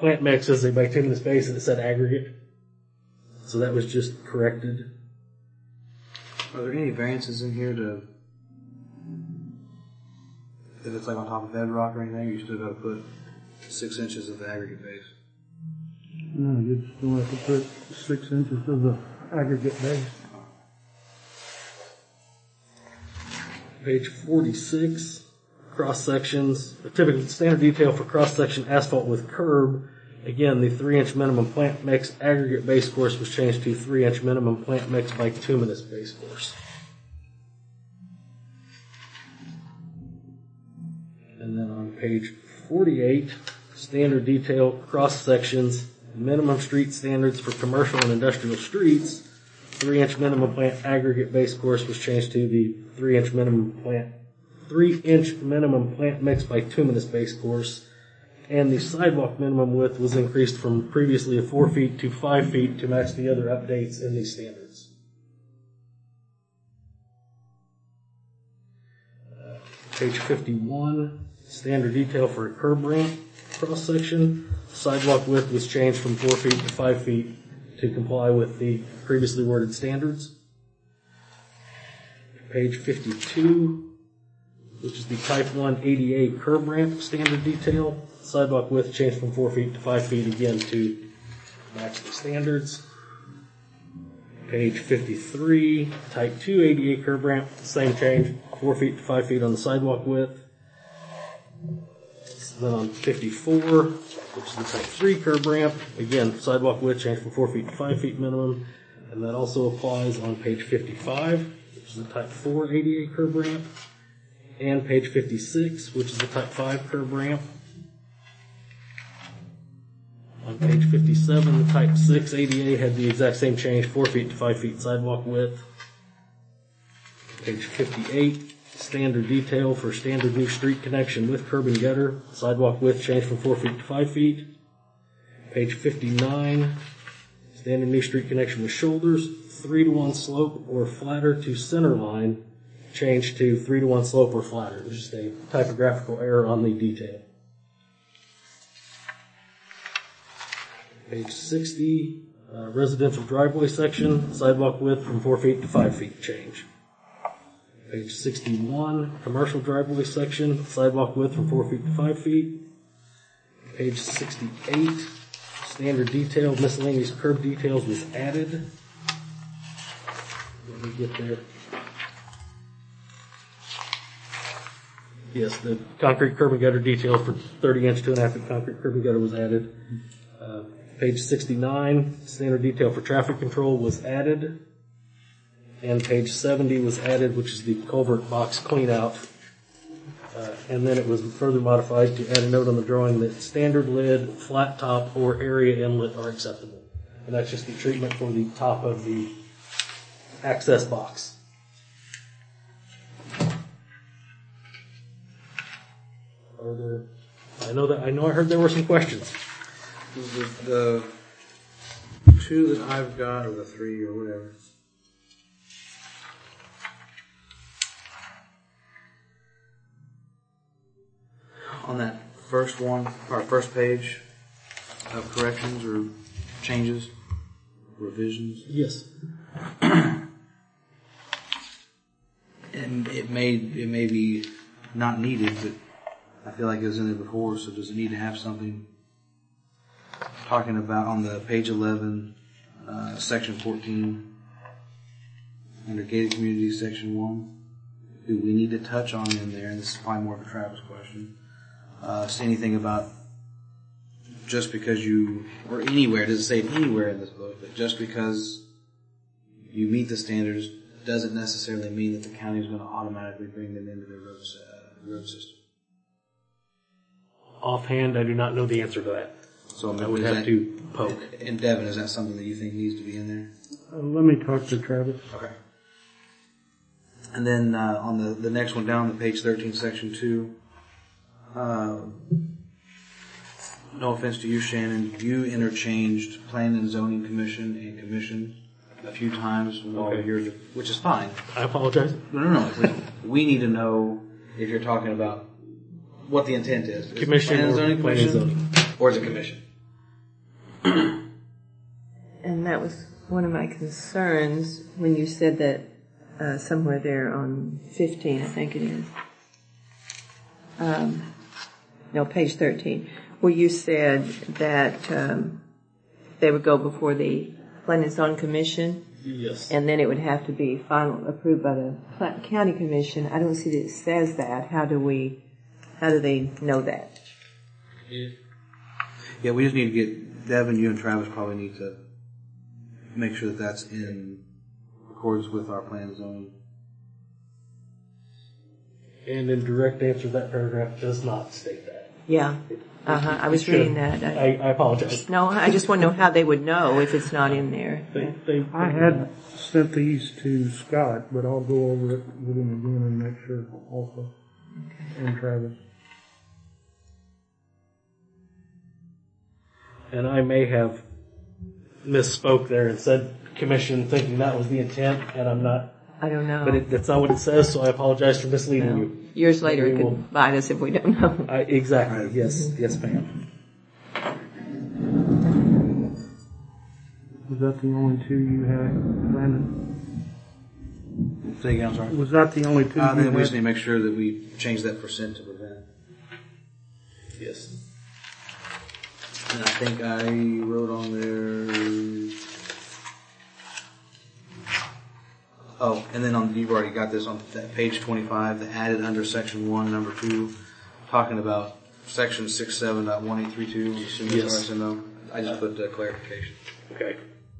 plant mix as a bituminous base and it said aggregate. So that was just corrected. Are there any variances in here to, if it's like on top of bedrock or anything, you still got to put 6 inches of the aggregate base? No, you still have to put 6 inches of the aggregate base. Page 46, cross sections. A typical standard detail for cross section asphalt with curb. Again, the 3-inch minimum plant mix aggregate base course was changed to 3-inch minimum plant mix bituminous base course. And then on page 48, standard detail cross sections, minimum street standards for commercial and industrial streets. 3-inch minimum plant aggregate base course was changed to the 3-inch minimum plant mix bituminous base course. And the sidewalk minimum width was increased from previously of 4 feet to 5 feet to match the other updates in these standards. Page 51, standard detail for a curb ramp cross section. Sidewalk width was changed from 4 feet to 5 feet to comply with the previously worded standards. Page 52, which is the Type 1 ADA curb ramp standard detail. Sidewalk width changed from 4 feet to 5 feet again to match the standards. Page 53, Type 2 ADA curb ramp, same change, 4 feet to 5 feet on the sidewalk width. Then on 54, which is the Type 3 curb ramp, again, sidewalk width changed from 4 feet to 5 feet minimum. And that also applies on page 55, which is the Type 4 ADA curb ramp. And page 56, which is the Type 5 curb ramp. On page 57, the Type 6 ADA had the exact same change, 4 feet to 5 feet sidewalk width. Page 58, standard detail for standard new street connection with curb and gutter. Sidewalk width changed from 4 feet to 5 feet. Page 59, standard new street connection with shoulders, 3-to-1 slope or flatter to center line, changed to 3-to-1 slope or flatter. It was just a typographical error on the detail. Page 60, residential driveway section, sidewalk width from 4 feet to 5 feet change. Page 61, commercial driveway section, sidewalk width from 4 feet to 5 feet. Page 68, standard detail, miscellaneous curb details was added. Let me get there. Yes, the concrete curb and gutter detail for 30-inch, 2.5-foot concrete curb and gutter was added. Page 69, standard detail for traffic control was added. And page 70 was added, which is the culvert box clean out. And then it was further modified to add a note on the drawing that standard lid, flat top, or area inlet are acceptable. And that's just the treatment for the top of the access box. I know I heard there were some questions. The 2 that I've got, or the 3 or whatever. On that first one, or first page of corrections or changes, revisions. Yes. And it may be not needed, but I feel like it was in there before, so does it need to have something talking about on the page 11, section 14, under gated communities, section 1? Do we need to touch on in there, and this is probably more of a Travis question, say anything about just because you, or anywhere, does it say anywhere in this book, that just because you meet the standards doesn't necessarily mean that the county is going to automatically bring them into their road system? Offhand, I do not know the answer to that. So I would have to poke. And Devin, is that something that you think needs to be in there? Let me talk to Travis. Okay. And then on the next one down, the page 13, section 2, no offense to you, Shannon, you interchanged Planning and Zoning Commission and Commission a few times while you're here, which is fine. I apologize. No. We need to know if you're talking about what the intent is. Commission Planning and or Zoning Planning and Commission, Zoning. or is it Commission? And that was one of my concerns when you said that somewhere there on 15, I think it is. No, page 13, where you said that they would go before the Planning and Zoning Commission, Yes. and then it would have to be final approved by the County Commission. I don't see that it says that. How do they know that? Yeah, we just need to get, Devin, you and Travis probably need to make sure that that's in accordance with our plan and zoning. And in direct answer, that paragraph does not state that. Yeah. I was reading that. I apologize. No, I just want to know how they would know if it's not in there. I had sent these to Scott, but I'll go over it with him again and make sure also. Okay. And Travis. And I may have misspoke there and said commission thinking that was the intent, and I'm not. I don't know. But that's not what it says, so I apologize for misleading you. Years later, it could bite us if we don't know. Exactly. Yes. Yes, ma'am. Was that the only two you had, Brandon? Say again, I'm sorry. Was that the only two you Then we just need had? to make sure that we change that percent to prevent. Yes. And I think I wrote on there. Oh, and then you've already got this on that page 25, the added under section 1, number 2, talking about section 67.1832. Assuming Yes. that's right, no. I just put clarification. Okay.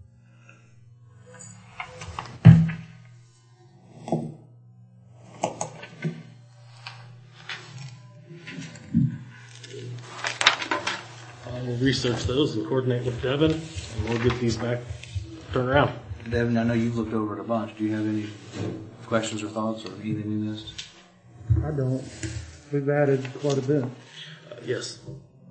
I will research those and coordinate with Devin, and we'll get these back turned around. Devin, I know you've looked over it a bunch. Do you have any questions or thoughts or anything you missed? I don't. We've added quite a bit. Yes.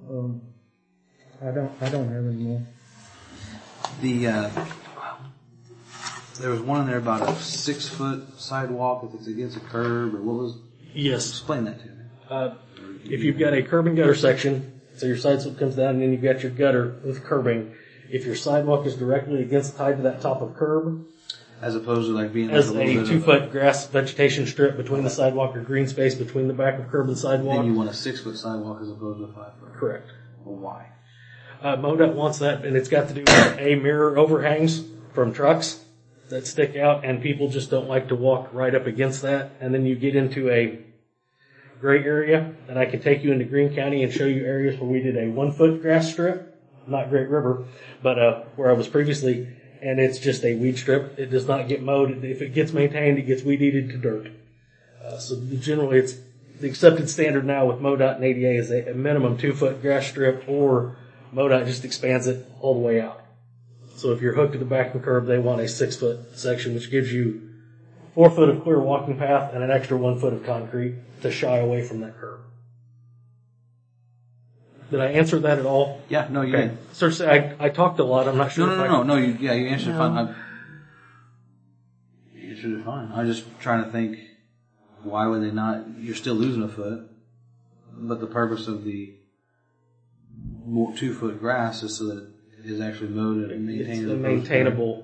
I don't have any more. There was one in there about a 6-foot sidewalk if it's against a curb, or what was? Yes. Explain that to me. If you've got a curb and gutter section, so your sidewalk comes down and then you've got your gutter with curbing, if your sidewalk is directly tied to that top of curb, As opposed to like being as like a little bit 2-foot grass vegetation strip between the sidewalk or green space between the back of curb and sidewalk. then you want a 6-foot sidewalk as opposed to a 5-foot. Correct. Well, why? MoDOT wants that, and it's got to do with mirror overhangs from trucks that stick out, and people just don't like to walk right up against that. And then you get into a gray area, and I can take you into Greene County and show you areas where we did a 1-foot grass strip, not Great River, but where I was previously, and it's just a weed strip. It does not get mowed. If it gets maintained, it gets weed eated to dirt. So generally, it's the accepted standard now with MoDOT and ADA is a minimum 2-foot grass strip, or MoDOT just expands it all the way out. So if you're hooked to the back of the curb, they want a 6-foot section, which gives you 4 foot of clear walking path and an extra 1 foot of concrete to shy away from that curb. Did I answer that at all? Yeah, no, you did. Sir, I talked a lot. I'm not sure. No. You answered fine. You answered it fine. I'm just trying to think, why would they not? You're still losing a foot, but the purpose of the 2-foot grass is so that it is actually mowed and maintained. It's maintainable.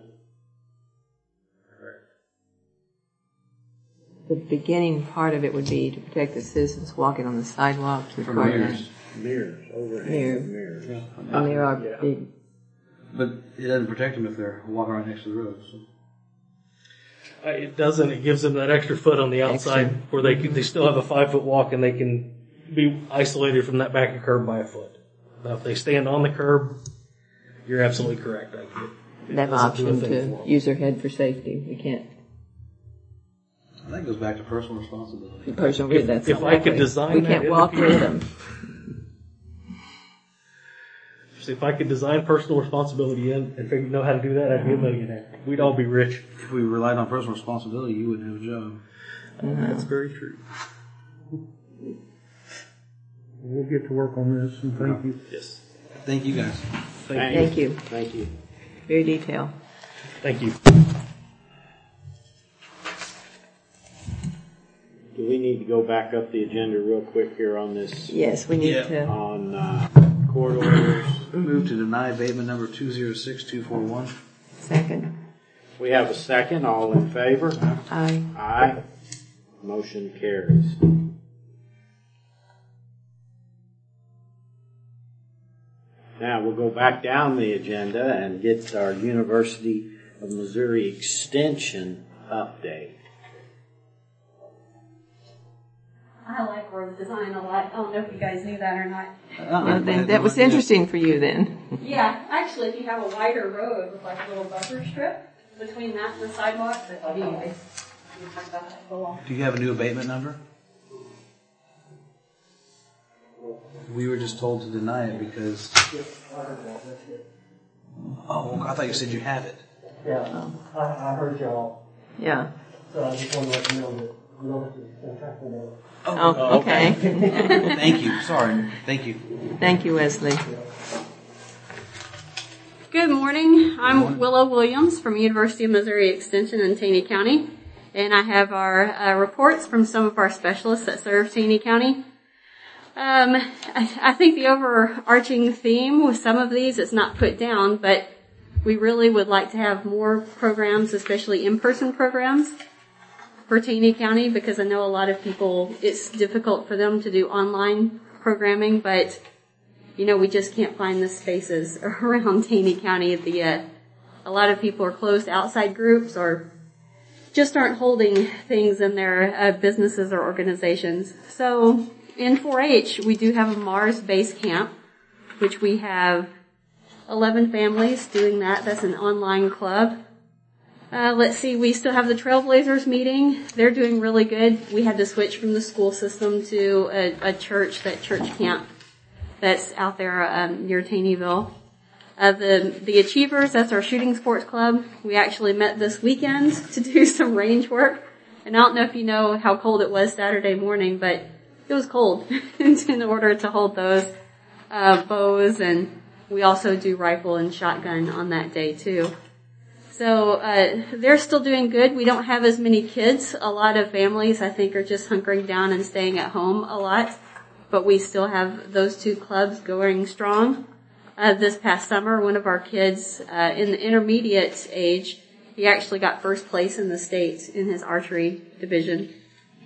The beginning part of it would be to protect the citizens walking on the sidewalk. From mirrors. Mirrors, overhead mirrors. Yeah. And there are big. But it doesn't protect them if they're walking right next to the road. So. It doesn't. It gives them that extra foot on the outside where they still have a 5-foot walk and they can be isolated from that back of curb by a foot. Now, if they stand on the curb, you're absolutely correct. They have option to use their head for safety. We can't. That goes back to personal responsibility. If I could design we can't walk with them. If I could design personal responsibility in and know how to do that, I'd be a millionaire. We'd all be rich. If we relied on personal responsibility, you wouldn't have a job. That's very true. We'll get to work on this, and thank you. Yes. Thank you guys. Thank you. Thank you. Very detailed. Thank you. Do we need to go back up the agenda real quick here on this? Yes, we need to. On court orders. move to deny abatement number 206241. Second. We have a second. All in favor? Aye. Aye. Motion carries. Now we'll go back down the agenda and get our University of Missouri Extension update. I like road design a lot. I don't know if you guys knew that or not. Well, then that was interesting for you then. Yeah, actually, if you have a wider road with like a little buffer strip between that and the sidewalk, but anyways, we talk about that for a while. Do you have a new abatement number? We were just told to deny it because... Oh, I thought you said you have it. Yeah, I heard y'all, Yeah. so I just want to let you know that notice is contractual notice. Oh, okay. Thank you. Sorry. Thank you. Thank you, Wesley. Good morning. I'm Willow Williams from University of Missouri Extension in Taney County, and I have our reports from some of our specialists that serve Taney County. I think the overarching theme with some of these, it's not put down, but we really would like to have more programs, especially in-person programs for Taney County, because I know a lot of people, it's difficult for them to do online programming, but we just can't find the spaces around Taney County. A lot of people are closed outside groups or just aren't holding things in their businesses or organizations. So in 4-H, we do have a Mars base camp, which we have 11 families doing that. That's an online club. Let's see, we still have the Trailblazers meeting. They're doing really good. We had to switch from the school system to a church camp that's out there near Taneyville. The Achievers, that's our shooting sports club. We actually met this weekend to do some range work. And I don't know if you know how cold it was Saturday morning, but it was cold in order to hold those bows. And we also do rifle and shotgun on that day too. So they're still doing good. We don't have as many kids. A lot of families, I think, are just hunkering down and staying at home a lot. But we still have those two clubs going strong. This past summer, one of our kids in the intermediate age, he actually got first place in the state in his archery division.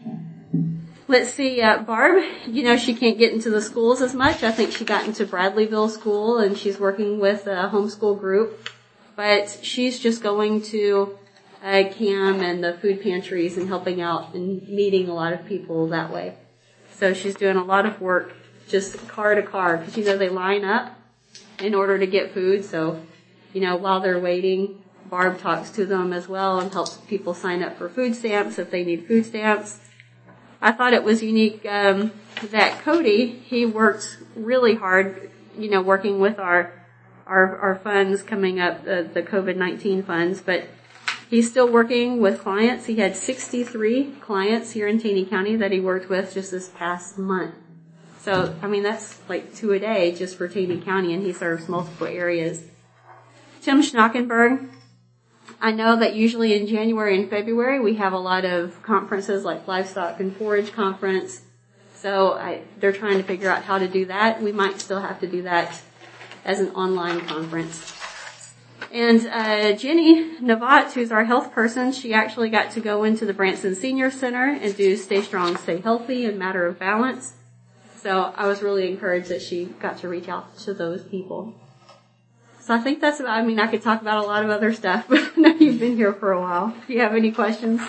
Let's see, Barb, she can't get into the schools as much. I think she got into Bradleyville School, and she's working with a homeschool group. But she's just going to CAM and the food pantries and helping out and meeting a lot of people that way. So she's doing a lot of work just car to car, because they line up in order to get food. So, while they're waiting, Barb talks to them as well and helps people sign up for food stamps if they need food stamps. I thought it was unique that Cody, he worked really hard, working with our funds coming up, the COVID-19 funds, but he's still working with clients. He had 63 clients here in Taney County that he worked with just this past month. So, that's like 2 a day just for Taney County, and he serves multiple areas. Tim Schnockenberg, I know that usually in January and February we have a lot of conferences like Livestock and Forage Conference. So they're trying to figure out how to do that. We might still have to do that as an online conference. And Jenny Navat, who's our health person, she actually got to go into the Branson Senior Center and do Stay Strong, Stay Healthy and Matter of Balance. So I was really encouraged that she got to reach out to those people. So I think that's about, I could talk about a lot of other stuff, but I know you've been here for a while. Do you have any questions?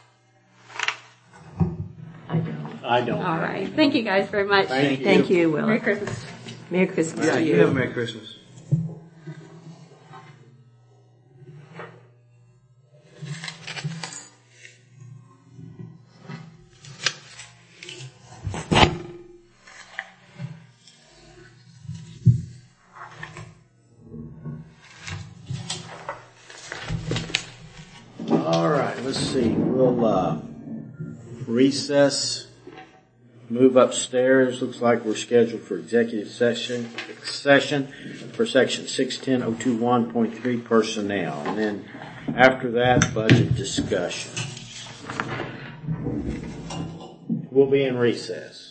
I don't. All right. Thank you guys very much. Thank you, Will. Merry Christmas. Merry Christmas to You you. have a Merry Christmas. All right, let's see. We'll recess, move upstairs. Looks like we're scheduled for executive session for section 610.021.3 personnel. And then after that, budget discussion. We'll be in recess.